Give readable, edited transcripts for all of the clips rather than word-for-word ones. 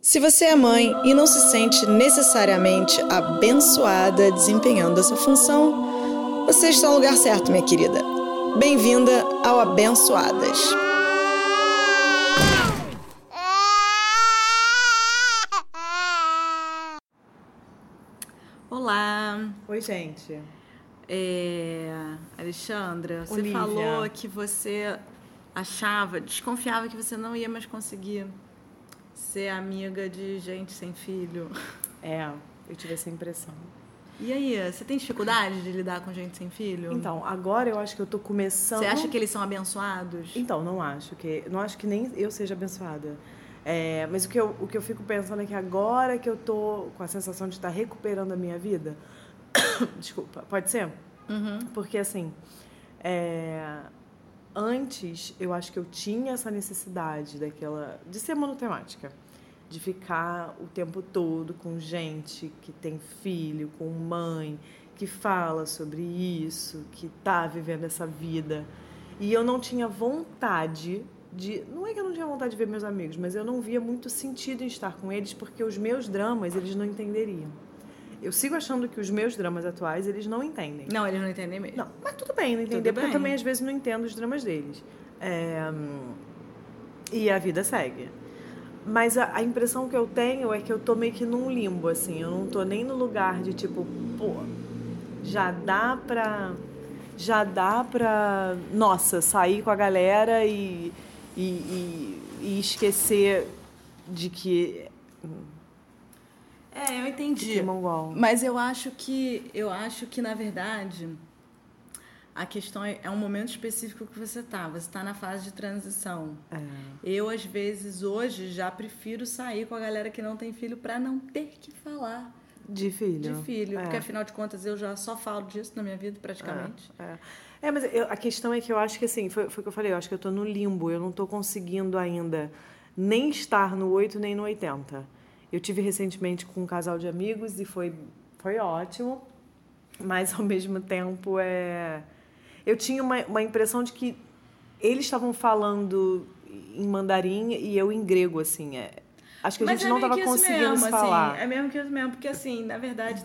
Se você é mãe e não se sente necessariamente abençoada desempenhando essa função, você está no lugar certo, minha querida. Bem-vinda ao Abençoadas. Olá. Oi, gente. Alexandra, você Olívia. falou que você desconfiava que você não ia mais conseguir ser amiga de gente sem filho. Eu tive essa impressão. E aí, você tem dificuldade de lidar com gente sem filho? Então, agora eu acho que eu tô começando... Você acha que eles são abençoados? Então, não acho que nem eu seja abençoada. Mas o que eu fico pensando é que agora que eu tô com a sensação de estar recuperando a minha vida... Desculpa, pode ser? Uhum. Porque, assim, antes eu acho que eu tinha essa necessidade de ser monotemática. De ficar o tempo todo com gente que tem filho, com mãe, que fala sobre isso, que tá vivendo essa vida. E eu não tinha vontade de... Não é que eu não tinha vontade de ver meus amigos, mas eu não via muito sentido em estar com eles, porque os meus dramas eles não entenderiam. Eu sigo achando que os meus dramas atuais eles não entendem. Não, eles não entendem mesmo. Não, mas tudo bem não entender, porque eu também às vezes não entendo os dramas deles. E a vida segue. Mas a impressão que eu tenho é que eu tô meio que num limbo, assim. Eu não tô nem no lugar de, tipo, pô, já dá pra nossa, sair com a galera e esquecer de que... Eu entendi. Que mongol. Mas eu acho que, na verdade, a questão é um momento específico que você tá. Você tá na fase de transição. Eu, às vezes, hoje, já prefiro sair com a galera que não tem filho pra não ter que falar de filho. Porque, afinal de contas, eu já só falo disso na minha vida, praticamente. Mas a questão é que eu acho que, assim, foi o que eu falei, eu acho que eu tô no limbo. Eu não tô conseguindo ainda nem estar no 8 nem no 80. Eu tive recentemente com um casal de amigos e foi ótimo, mas ao mesmo tempo eu tinha uma impressão de que eles estavam falando em mandarim e eu em grego, assim. Acho que a gente não estava conseguindo se falar. Assim, é mesmo que isso mesmo, porque assim, na verdade,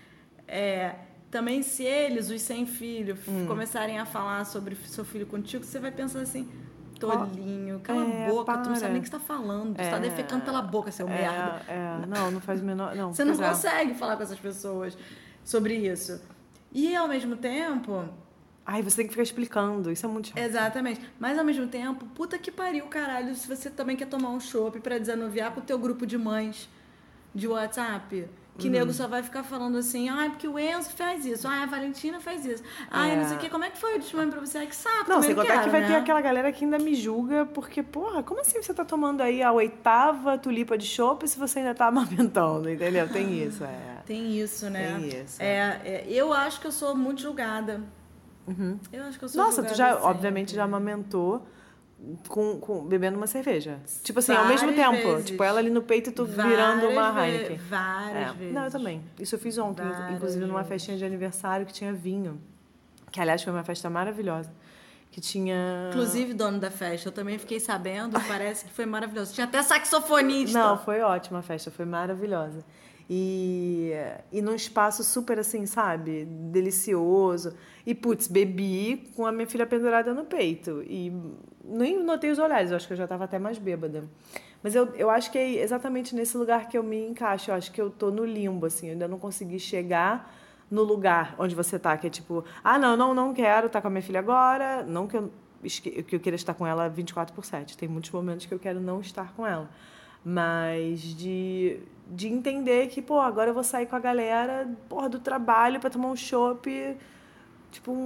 também se eles, os sem filho, começarem a falar sobre seu filho contigo, você vai pensar assim... Tolinho, cala a boca, tu não sabe nem o que você tá falando. Você tá defecando pela boca, seu merda. Não faz o menor... Não, você não consegue falar com essas pessoas sobre isso. E, ao mesmo tempo... você tem que ficar explicando, isso é muito chato. Exatamente. Mas, ao mesmo tempo, puta que pariu, caralho, se você também quer tomar um chopp pra desanuviar com o teu grupo de mães de WhatsApp... Que nego só vai ficar falando assim, porque o Enzo faz isso, a Valentina faz isso. Não sei o que, como é que foi o testemunho pra você? Que saco, não, sem contar que vai né? ter aquela galera que ainda me julga, porque, porra, como assim você tá tomando aí a 8ª tulipa de chopp se você ainda tá amamentando, entendeu? Tem isso, Tem isso, né? Tem isso. Eu acho que eu sou muito julgada. Eu acho que eu sou Nossa, julgada tu já, sempre. obviamente, já amamentou bebendo uma cerveja. Tipo assim, ao mesmo tempo. Vezes. Tipo, ela ali no peito e tu virando uma Heineken. Várias vezes. Não, eu também. Isso eu fiz ontem, inclusive numa festinha de aniversário que tinha vinho. Que, aliás, foi uma festa maravilhosa. Que tinha... Inclusive, dono da festa, eu também fiquei sabendo, parece que foi maravilhoso. Tinha até saxofonista. Não, foi ótima a festa, foi maravilhosa. E num espaço super assim, sabe? Delicioso. E, putz, bebi com a minha filha pendurada no peito. E nem notei os olhares, eu acho que eu já estava até mais bêbada. Mas eu acho que é exatamente nesse lugar que eu me encaixo. Eu acho que eu tô no limbo, assim. Eu ainda não consegui chegar no lugar onde você tá, que é tipo... não quero estar com a minha filha agora. Não que eu queira estar com ela 24/7. Tem muitos momentos que eu quero não estar com ela. Mas de entender que, agora eu vou sair com a galera, do trabalho pra tomar um chopp, tipo,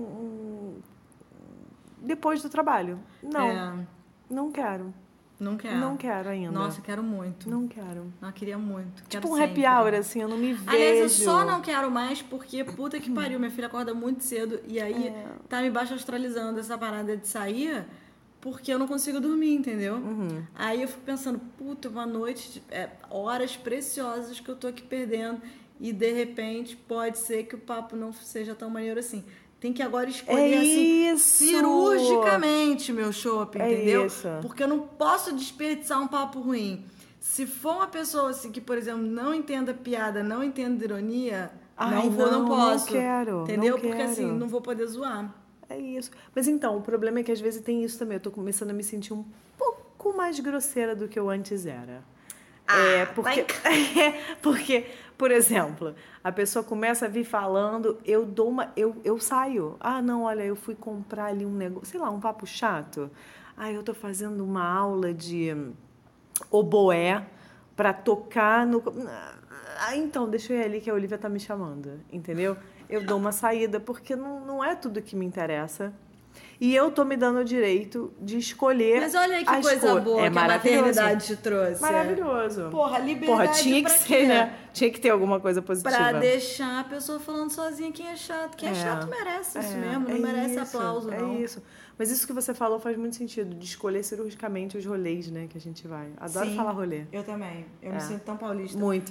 depois do trabalho. Não quero. Não quero. Não quero ainda. Nossa, quero muito. Não quero. Não, queria muito. Tipo um happy hour, assim, eu não me vejo. Aliás, eu só não quero mais porque, puta que pariu, minha filha acorda muito cedo e aí tá me baixo astralizando essa parada de sair... Porque eu não consigo dormir, entendeu? Aí eu fico pensando, puta, uma noite, horas preciosas que eu tô aqui perdendo. E, de repente, pode ser que o papo não seja tão maneiro assim. Tem que agora escolher, assim, cirurgicamente meu chopp, entendeu? Isso. Porque eu não posso desperdiçar um papo ruim. Se for uma pessoa assim, que, por exemplo, não entenda piada, não entenda ironia, Ai, não posso. Não quero. Entendeu? Não Porque quero. assim, não vou poder zoar. É isso. Mas então, o problema é que às vezes tem isso também. Eu tô começando a me sentir um pouco mais grosseira do que eu antes era. Porque, por exemplo, a pessoa começa a vir falando, eu saio. Ah, não, olha, eu fui comprar ali um negócio, sei lá, um papo chato. Ah, eu tô fazendo uma aula de oboé para tocar no... Ah, então, deixa eu ir ali que a Olivia tá me chamando, entendeu? Eu dou uma saída, porque não é tudo que me interessa. E eu tô me dando o direito de escolher. Mas olha aí que coisa boa que a maternidade te trouxe. Maravilhoso. Porra, liberdade tinha que pra ser, quê? né? Tinha que ter alguma coisa positiva. Pra deixar a pessoa falando sozinha quem é chato. Quem é chato merece isso mesmo, não merece aplauso, não. É isso. Mas isso que você falou faz muito sentido, de escolher cirurgicamente os rolês, né, que a gente vai. Adoro falar rolê. Eu também. Eu me sinto tão paulista. Muito.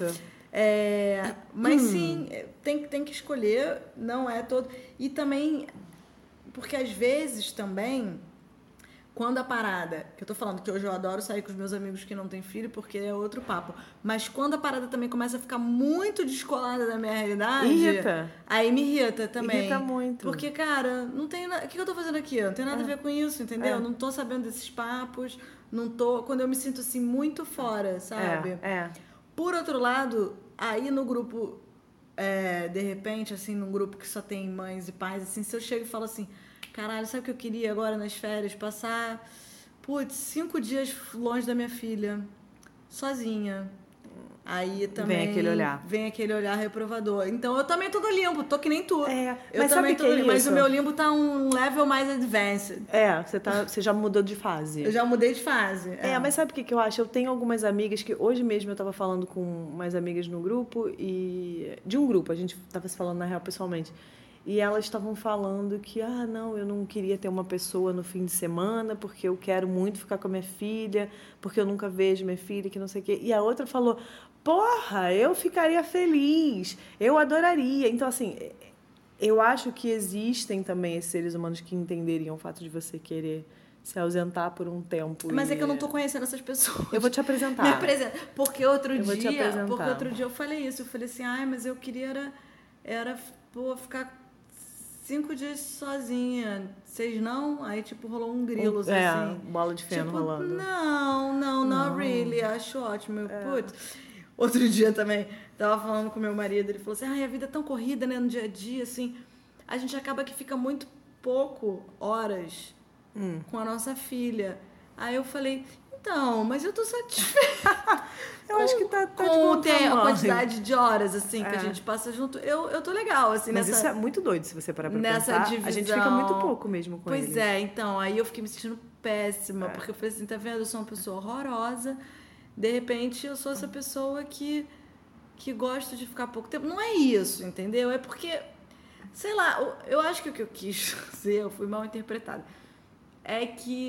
Mas sim, tem que escolher, não é todo. E também, porque às vezes também, quando a parada, que eu tô falando que hoje eu adoro sair com os meus amigos que não têm filho, porque é outro papo, mas quando a parada também começa a ficar muito descolada da minha realidade, irrita. Aí me irrita também. Irrita muito. Porque, cara, não tem nada. O que eu tô fazendo aqui? Não tem nada a ver com isso, entendeu? Não tô sabendo desses papos, não tô. Quando eu me sinto assim muito fora, sabe? Por outro lado, aí no grupo, de repente, assim, num grupo que só tem mães e pais, assim, se eu chego e falo assim, caralho, sabe o que eu queria agora nas férias? Passar, 5 dias longe da minha filha, sozinha. Aí também vem aquele olhar reprovador. Então eu também tô no limbo, tô que nem tu. Mas sabe que é isso? Mas o meu limbo tá um level mais advanced. Você já mudou de fase. Eu já mudei de fase. Mas sabe o que eu acho? Eu tenho algumas amigas que hoje mesmo eu tava falando com umas amigas no grupo de um grupo, a gente tava se falando na real pessoalmente. E elas estavam falando que, não, eu não queria ter uma pessoa no fim de semana, porque eu quero muito ficar com a minha filha, porque eu nunca vejo minha filha, que não sei o quê. E a outra falou, porra, eu ficaria feliz, eu adoraria. Então, assim, eu acho que existem também esses seres humanos que entenderiam o fato de você querer se ausentar por um tempo. Mas é que eu não tô conhecendo essas pessoas. Eu vou te apresentar. Me apresenta. Porque outro dia eu falei isso. Eu falei assim, mas eu queria era ficar 5 dias sozinha. Vocês não? Aí, tipo, rolou um grilo, assim. Bola de feno rolando. Não, really. Acho ótimo. Putz. Outro dia também, tava falando com meu marido, ele falou assim, a vida é tão corrida, né, no dia a dia, assim, a gente acaba que fica muito pouco horas com a nossa filha. Aí eu falei, então, mas eu tô satisfeita. Eu acho que tá de com a quantidade de horas, assim, que a gente passa junto. Eu tô legal, assim, mas isso é muito doido, se você parar pra nessa pensar. Divisão. A gente fica muito pouco mesmo com ele. Pois então, aí eu fiquei me sentindo péssima, porque eu falei assim, tá vendo, eu sou uma pessoa horrorosa, de repente eu sou essa pessoa que gosta de ficar pouco tempo. Não é isso, entendeu? É porque, sei lá, eu acho que o que eu quis dizer, eu fui mal interpretada, é que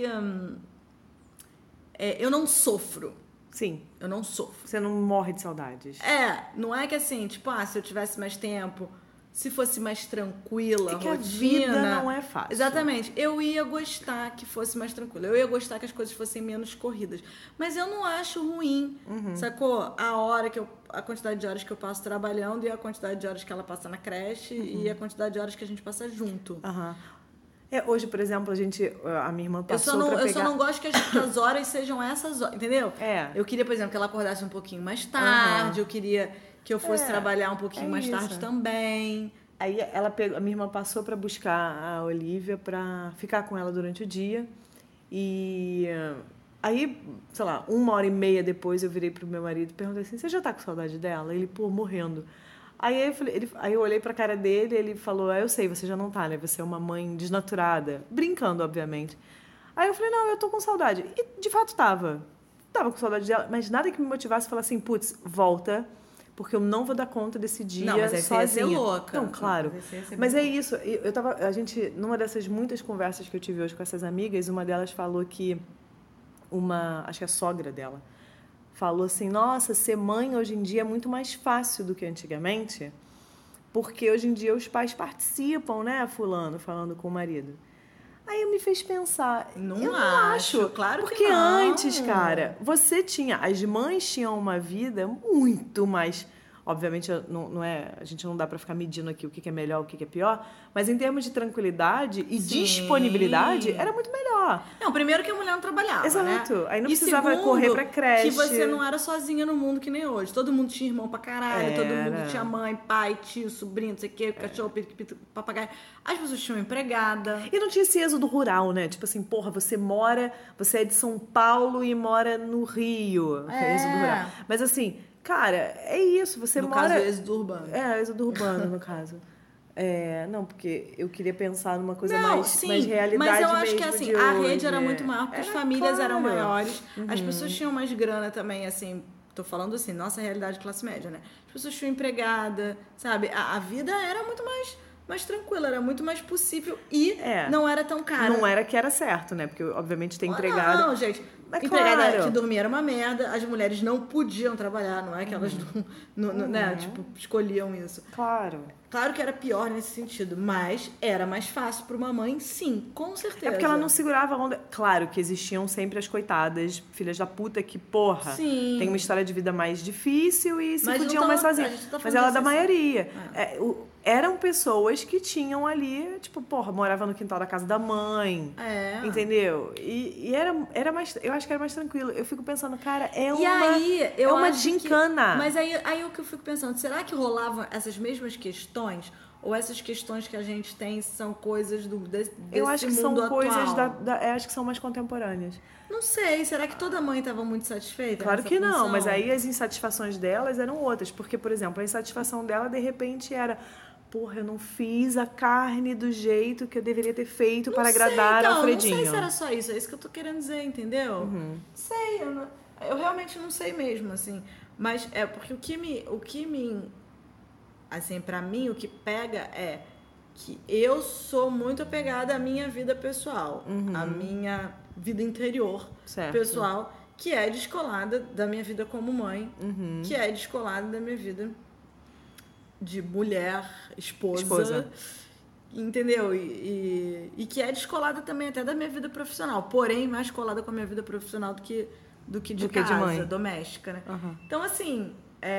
eu não sofro. Sim. Eu não sofro. Você não morre de saudades. Não é que assim, tipo, se eu tivesse mais tempo, se fosse mais tranquila, é que rotina, a vida não é fácil. Exatamente. Eu ia gostar que fosse mais tranquila. Eu ia gostar que as coisas fossem menos corridas. Mas eu não acho ruim, sacou? A quantidade de horas que eu passo trabalhando e a quantidade de horas que ela passa na creche e a quantidade de horas que a gente passa junto. Hoje, por exemplo, a minha irmã passou Eu só não gosto que as horas sejam essas horas, entendeu? Eu queria, por exemplo, que ela acordasse um pouquinho mais tarde, eu queria que eu fosse trabalhar um pouquinho mais tarde também. Aí a minha irmã passou para buscar a Olivia para ficar com ela durante o dia. E aí, sei lá, 1h30 depois eu virei pro meu marido e perguntei assim, você já tá com saudade dela? Ele, morrendo. Aí eu olhei pra cara dele e ele falou, eu sei, você já não tá, né? Você é uma mãe desnaturada. Brincando, obviamente. Aí eu falei, não, eu tô com saudade. E de fato tava. Tava com saudade dela, mas nada que me motivasse a falar assim, putz, volta, porque eu não vou dar conta desse dia sozinha. Não, mas aí você ia ser louca. Não, claro. Mas é isso. A gente, numa dessas muitas conversas que eu tive hoje com essas amigas, uma delas falou que acho que a sogra dela, falou assim, nossa, ser mãe hoje em dia é muito mais fácil do que antigamente, porque hoje em dia os pais participam, né, fulano, falando com o marido. Aí me fez pensar, Não eu não acho, claro que porque não. antes, cara, as mães tinham uma vida muito mais, obviamente não é, a gente não dá pra ficar medindo aqui o que é melhor, o que é pior, mas em termos de tranquilidade e Sim. disponibilidade, era muito melhor. Não, primeiro que a mulher não trabalhava, Exato. né? Aí não E precisava segundo, correr pra creche. que você não era sozinha no mundo que nem hoje. Todo mundo tinha irmão pra caralho, todo mundo tinha mãe, pai, tio, sobrinho, não sei o quê, cachorro, periquito, papagaio. As pessoas tinham empregada. E não tinha esse êxodo rural, né? Tipo assim, porra, você é de São Paulo e mora no Rio. Êxodo rural. Mas assim, cara, é isso. Você No mora... caso, êxodo urbano. Êxodo urbano, no caso. Não, porque eu queria pensar numa coisa Não, mais sim, realidade mas eu acho mesmo que assim, de a hoje. rede era muito maior, porque as famílias eram claro. maiores, as pessoas tinham mais grana também, assim, tô falando assim, nossa realidade classe média, né? As pessoas tinham empregada, sabe? A vida era muito mais tranquila, era muito mais possível e não era tão cara. Não era que era certo, né? Porque, obviamente, tem empregada... Não, gente. Empregada que dormia era uma merda, as mulheres não podiam trabalhar, não é que elas né, tipo, escolhiam isso. Claro que era pior nesse sentido, mas era mais fácil para uma mãe, sim, com certeza. É porque ela não segurava a onda. Claro que existiam sempre as coitadas, filhas da puta, que, porra, sim, tem uma história de vida mais difícil e se podiam mais sozinhas. Tá, mas ela é da maioria. Eram pessoas que tinham ali, tipo, porra, morava no quintal da casa da mãe. Entendeu? E era mais. Eu acho que era mais tranquilo. Eu fico pensando, cara, é uma gincana. Mas aí o que eu fico pensando, será que rolavam essas mesmas questões? Ou essas questões que a gente tem são coisas desse eu acho que mundo são atual? coisas acho que são mais contemporâneas. Não sei, será que toda mãe estava muito satisfeita? Claro que não, função? mas aí as insatisfações delas eram outras. Porque, por exemplo, a insatisfação dela, de repente, era... Porra, eu não fiz a carne do jeito que eu deveria ter feito para agradar ao Alfredinho. Não sei se era só isso, é isso que eu tô querendo dizer, entendeu? Sei, eu realmente não sei mesmo, assim. Mas é porque o que me assim, pra mim, o que pega é que eu sou muito apegada à minha vida pessoal, à minha vida interior pessoal, que é descolada da minha vida como mãe, que é descolada da minha vida de mulher, esposa. Entendeu? E que é descolada também até da minha vida profissional, porém mais colada com a minha vida profissional do que de casa, de mãe. doméstica, né? Então, assim,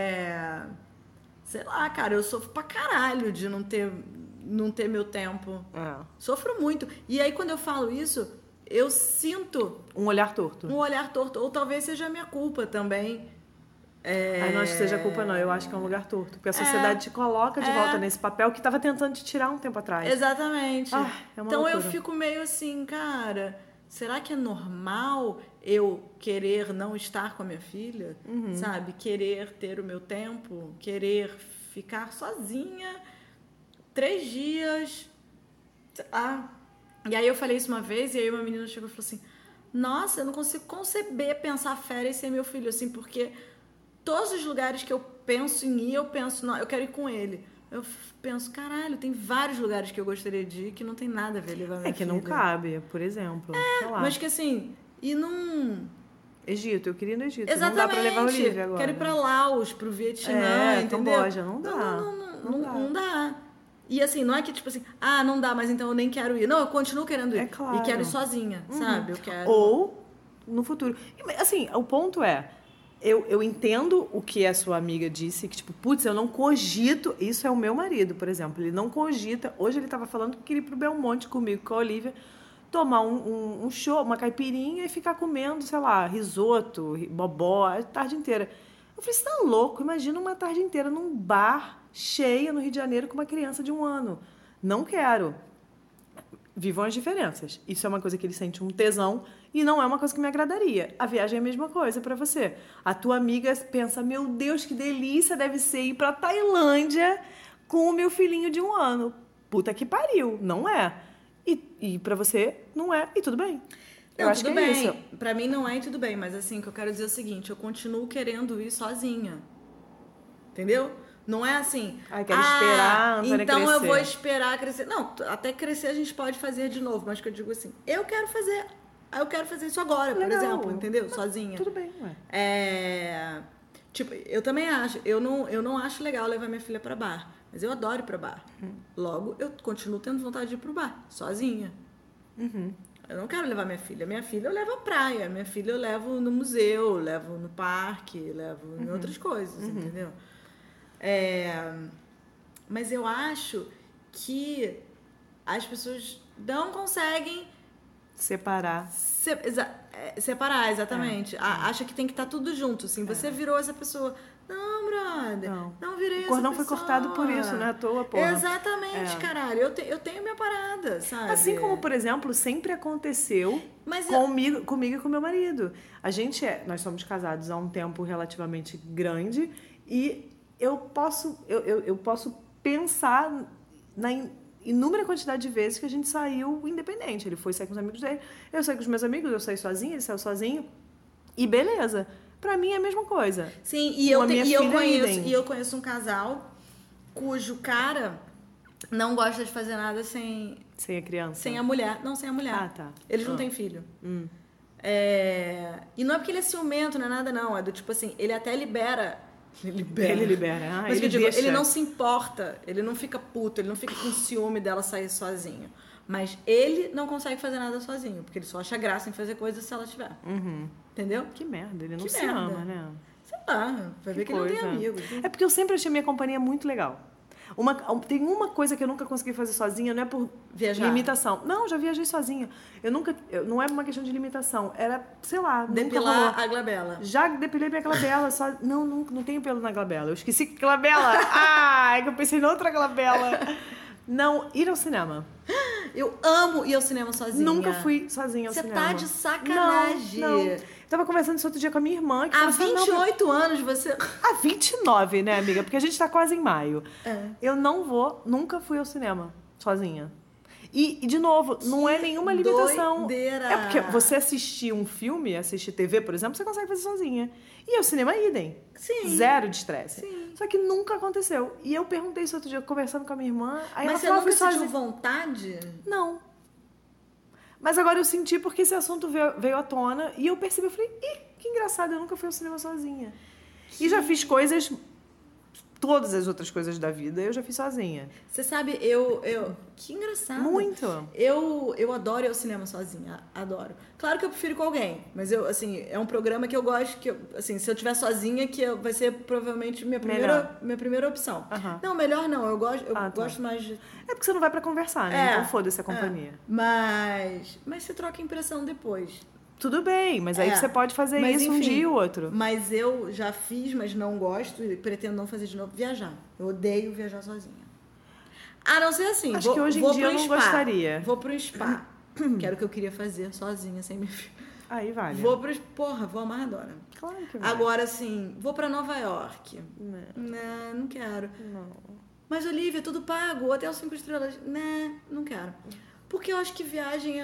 sei lá, cara, eu sofro pra caralho de não ter meu tempo. Sofro muito. E aí, quando eu falo isso, eu sinto... Um olhar torto. Ou talvez seja a minha culpa também. Não acho que seja culpa, não. Eu acho que é um lugar torto. Porque a sociedade te coloca de volta nesse papel que estava tentando te tirar um tempo atrás. Exatamente. Então loucura. Eu fico meio assim, cara... Será que é normal eu querer não estar com a minha filha? Sabe? Querer ter o meu tempo? Querer ficar sozinha 3 dias? E aí eu falei isso uma vez e aí uma menina chegou e falou assim... Nossa, eu não consigo conceber pensar férias sem meu filho, assim, porque todos os lugares que eu penso em ir, eu penso, não, eu quero ir com ele. Eu penso, caralho, tem vários lugares que eu gostaria de ir que não tem nada a ver levar minha filha. Não cabe, por exemplo. Sei lá. Mas que assim, e não... Egito, eu queria ir no Egito. Exatamente. Não dá pra levar o Olivia agora. Quero ir pra Laos, pro Vietnã, entendeu? Camboja, não dá. Não dá. E assim, não é que tipo assim, não dá, mas então eu nem quero ir. Não, eu continuo querendo ir. É claro. E quero ir sozinha, sabe? Eu quero... Ou no futuro. Assim, o ponto é... Eu entendo o que a sua amiga disse, que tipo, putz, eu não cogito... Isso é o meu marido, por exemplo. Ele não cogita... Hoje ele tava falando que queria ir pro Belmonte comigo, com a Olivia, tomar um show, uma caipirinha e ficar comendo, sei lá, risoto, bobó, a tarde inteira. Eu falei, você tá louco? Imagina uma tarde inteira num bar cheia no Rio de Janeiro com uma criança de 1 ano. Não quero. Vivam as diferenças. Isso é uma coisa que ele sente um tesão e não é uma coisa que me agradaria. A viagem é a mesma coisa para você. A tua amiga pensa, meu Deus, que delícia deve ser ir pra Tailândia com o meu filhinho de 1 ano. Puta que pariu. Não é. E pra você, não é. E tudo bem. Eu acho que é isso. Pra mim não é e tudo bem, mas assim, o que eu quero dizer é o seguinte, eu continuo querendo ir sozinha. Entendeu? Não é assim... quero esperar a Antônia então crescer. Eu vou esperar crescer. Não, até crescer a gente pode fazer de novo, mas que eu digo assim, eu quero fazer isso agora, por exemplo, entendeu? Sozinha. Tudo bem, ué. Tipo, eu também acho, eu não acho legal levar minha filha pra bar, mas eu adoro ir pra bar. Logo, eu continuo tendo vontade de ir pro bar, sozinha. Eu não quero levar minha filha. Minha filha eu levo à praia. Minha filha eu levo no museu, levo no parque, levo em outras coisas, entendeu? Mas eu acho que as pessoas não conseguem separar. Separar, exatamente. Acha que tem que estar tudo junto, assim. Você virou essa pessoa. Não, brother. Não virei essa pessoa. O cordão foi cortado por isso, não é à toa, porra. Exatamente, caralho. Eu tenho minha parada, sabe? Assim como, por exemplo, sempre aconteceu comigo e com meu marido. Nós somos casados há um tempo relativamente grande e eu posso pensar na inúmera quantidade de vezes que a gente saiu independente. Ele foi sair com os amigos dele, eu saí com os meus amigos, eu saí sozinha, ele saiu sozinho. E beleza. Pra mim é a mesma coisa. Sim, eu conheço um casal cujo cara não gosta de fazer nada sem a criança? Sem a mulher. Não, sem a mulher. Ah, tá. Eles não têm filho. E não é porque ele é ciumento, não é nada, não. É do tipo assim, ele até libera. Ele libera. Mas ele não se importa, ele não fica puto, ele não fica com ciúme dela sair sozinho. Mas ele não consegue fazer nada sozinho, porque ele só acha graça em fazer coisas se ela tiver. Entendeu? Que merda, ele não se ama, né? Sei lá, vai ver que ele não tem amigos. É porque eu sempre achei minha companhia muito legal. Tem uma coisa que eu nunca consegui fazer sozinha, não é por limitação. Não, já viajei sozinha. Não é uma questão de limitação. Era, sei lá, depilar a glabela. Já depilei minha glabela. Não tenho pelo na glabela. Eu esqueci que glabela. É que eu pensei em outra glabela. Não, ir ao cinema. Eu amo ir ao cinema sozinha. Nunca fui sozinha ao cinema. Você tá de sacanagem. Não. Eu tava conversando isso outro dia com a minha irmã. Há 28 anos você... Há 29, né, amiga? Porque a gente tá quase em maio. Eu nunca fui ao cinema sozinha. E de novo, não é nenhuma limitação. Doideira. É porque você assistir um filme, assistir TV, por exemplo, você consegue fazer sozinha. E ao cinema, idem. Sim. Zero de estresse. Sim. Só que nunca aconteceu. E eu perguntei isso outro dia, conversando com a minha irmã. Aí mas ela você falou, nunca sentiu vontade? Não. Mas agora eu senti porque esse assunto veio à tona. E eu percebi, eu falei, que engraçado, eu nunca fui ao cinema sozinha. Sim. E já fiz coisas... Todas as outras coisas da vida eu já fiz sozinha. Você sabe, que engraçado. Muito. Eu adoro ir ao cinema sozinha. Adoro. Claro que eu prefiro com alguém. Mas é um programa que eu gosto, se eu estiver sozinha, vai ser provavelmente minha primeira opção. Não, melhor não. Eu gosto mais de... É porque você não vai pra conversar, né? Então foda-se a companhia. Mas você troca impressão depois. Tudo bem, mas aí você pode fazer isso um dia e o outro. Mas eu já fiz, mas não gosto e pretendo não fazer de novo, viajar. Eu odeio viajar sozinha. A não ser assim, acho que hoje em dia eu não gostaria. Vou pro spa, que era o que eu queria fazer sozinha, sem meu filho. Aí vale. Vou amarradora. Claro que vale. Agora, assim, vou pra Nova York. Não quero. Não. Mas, Olivia, tudo pago, hotel 5 estrelas. não quero. Porque eu acho que viagem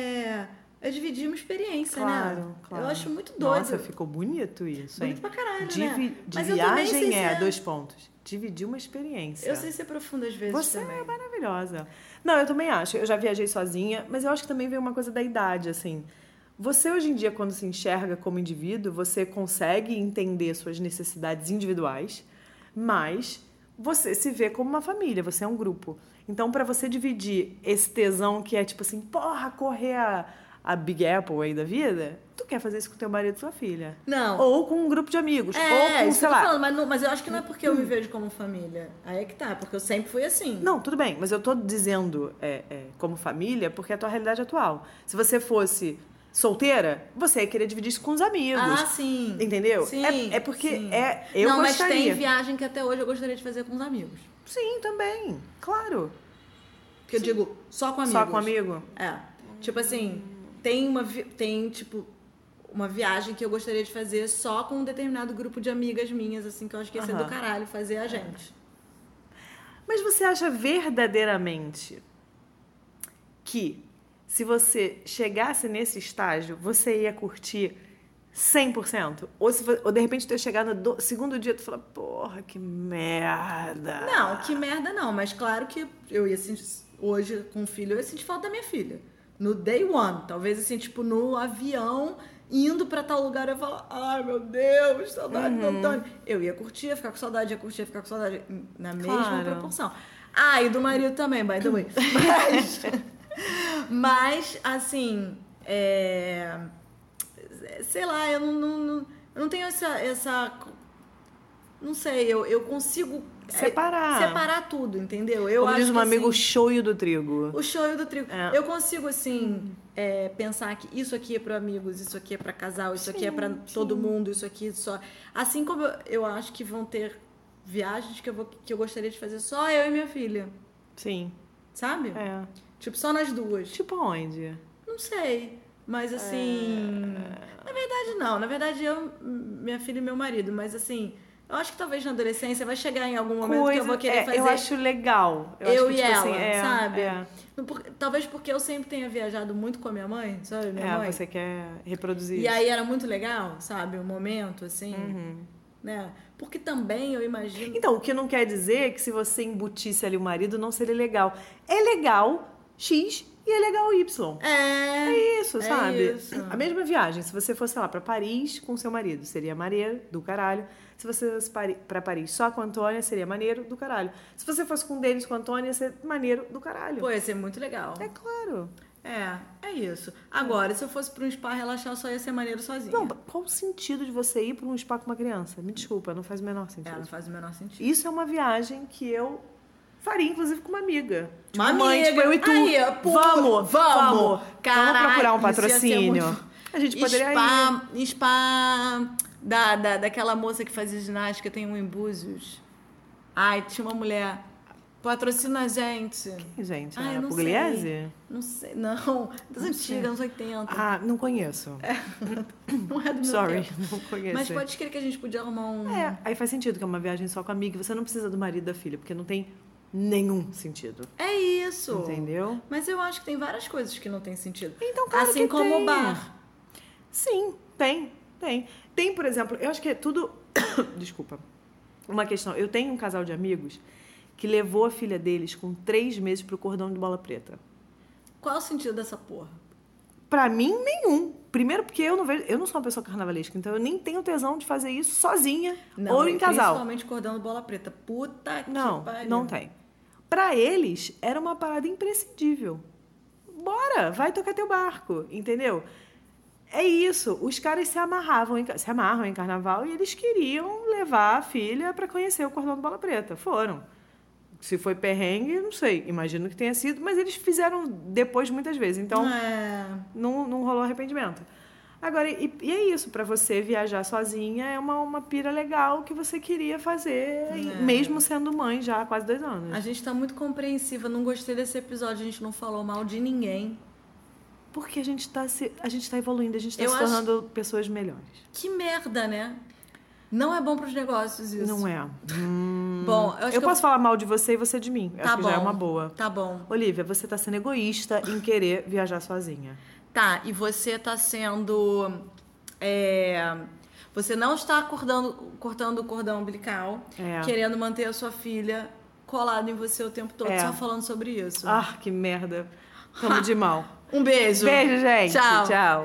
é dividir uma experiência, né? Claro. Eu acho muito doido. Nossa, ficou bonito isso, hein? Bonito pra caralho, né? Mas viagem dois pontos. Dividir uma experiência. Eu sei ser profunda às vezes Você também. É maravilhosa. Não, eu também acho. Eu já viajei sozinha, mas eu acho que também vem uma coisa da idade, assim. Você, hoje em dia, quando se enxerga como indivíduo, você consegue entender suas necessidades individuais, mas você se vê como uma família, você é um grupo. Então, pra você dividir esse tesão que é tipo assim, correr a Big Apple aí da vida, tu quer fazer isso com teu marido e tua filha. Não. Ou com um grupo de amigos. Ou com, sei lá. Falando, mas eu acho que não é porque eu me vejo como família. Aí é que tá, porque eu sempre fui assim. Não, tudo bem, mas eu tô dizendo como família porque é a tua realidade atual. Se você fosse solteira, você ia querer dividir isso com os amigos. Ah, sim. Entendeu? Sim. É porque sim. Eu não, gostaria. Mas tem viagem que até hoje eu gostaria de fazer com os amigos. Sim, também. Claro. Que eu digo, só com amigos. Só com amigo? Tipo assim... Tem, tipo, uma viagem que eu gostaria de fazer só com um determinado grupo de amigas minhas, assim, que eu acho que ia ser do caralho fazer a gente. Mas você acha verdadeiramente que se você chegasse nesse estágio, você ia curtir 100%? Ou de repente tu ia chegar no segundo dia e tu fala, porra, que merda. Não, que merda não, mas claro que eu ia sentir, hoje com o filho, eu ia sentir falta da minha filha. No day one, talvez assim, tipo, no avião, indo pra tal lugar, eu falo, ai meu Deus, saudade do Antônio. Eu ia curtir, ia ficar com saudade, ficar com saudade, na mesma proporção. E do marido também, by the way. Mas, assim, sei lá, eu não tenho essa... Não sei, eu consigo... Separar tudo, entendeu? Como diz um amigo, o shoyu do trigo. O shoyu do trigo. Eu consigo, assim, pensar que isso aqui é para amigos, isso aqui é para casal, isso aqui é para todo mundo, isso aqui só... Assim como eu acho que vão ter viagens que eu gostaria de fazer só eu e minha filha. Sim. Sabe? Tipo, só nós duas. Tipo onde? Não sei. Mas, assim... Na verdade, não. Na verdade, eu, minha filha e meu marido. Mas, assim... Eu acho que talvez na adolescência vai chegar em algum momento que eu vou querer fazer... Eu acho legal. Eu acho que, e tipo, ela, assim, sabe? Talvez porque eu sempre tenha viajado muito com a minha mãe, sabe? Minha mãe. Você quer reproduzir E isso. aí era muito legal, sabe? O momento, assim... Né? Porque também eu imagino... Então, o que não quer dizer que se você embutisse ali o marido, não seria legal. É legal X e é legal Y. É isso, sabe? Isso. A mesma viagem, se você fosse, sei lá, pra Paris com seu marido, seria maneiro do caralho. Se você fosse pra Paris só com a Antônia, seria maneiro do caralho. Se você fosse com o Denis com a Antônia, seria maneiro do caralho. Pô, ia ser muito legal. É claro. É isso. Agora, se eu fosse pra um spa relaxar, só ia ser maneiro sozinha. Não, qual o sentido de você ir pra um spa com uma criança? Me desculpa, não faz o menor sentido. Não faz o menor sentido. Isso é uma viagem que eu faria, inclusive, com uma amiga. Tipo, uma mãe, tipo, eu e tu. Aí, vamos. Caralho, vamos procurar um patrocínio. Muito... A gente poderia ir. Spa daquela moça que fazia ginástica, tem um em Búzios. Ai, tinha uma mulher... Patrocina a gente. Quem, gente? Ai, a Pugliese? Não sei, não. Das antigas, anos 80. Ah, não conheço. Não é do meu Sorry, tempo. não conheço. Mas pode crer que a gente podia arrumar um... aí faz sentido que é uma viagem só com a amiga. Você não precisa do marido da filha, porque não tem nenhum sentido. É isso. Entendeu? Mas eu acho que tem várias coisas que não tem sentido. Então, claro assim que como tem. o bar. Sim, tem. Tem, por exemplo, eu acho que é tudo... Desculpa. Uma questão. Eu tenho um casal de amigos que levou a filha deles com 3 meses pro cordão de Bola Preta. Qual o sentido dessa porra? Pra mim, nenhum. Primeiro porque eu não sou uma pessoa carnavalesca, então eu nem tenho tesão de fazer isso sozinha ou em casal. Principalmente cordão de Bola Preta. Puta que pariu. Não tem. Pra eles, era uma parada imprescindível. Bora, vai tocar teu barco, entendeu? É isso. Os caras se amarram em carnaval e eles queriam levar a filha pra conhecer o cordão de Bola Preta. Foram. Se foi perrengue, não sei. Imagino que tenha sido. Mas eles fizeram depois muitas vezes. Então, não rolou arrependimento. Agora, e é isso. Pra você viajar sozinha é uma pira legal que você queria fazer, mesmo sendo mãe já há quase 2 anos. A gente tá muito compreensiva. Não gostei desse episódio. A gente não falou mal de ninguém. Porque a gente tá evoluindo. A gente tá se tornando pessoas melhores. Que merda, né? Não é bom pros negócios isso. Não é. Bom, eu posso falar mal de você e você de mim. Acho que já é uma boa. Tá bom. Olivia, você tá sendo egoísta em querer viajar sozinha. Tá, e você tá sendo... Você não está cortando o cordão umbilical, querendo manter a sua filha colada em você o tempo todo, só falando sobre isso. Ah, que merda. Tamo de mal. Um beijo. Beijo, gente. Tchau. Tchau.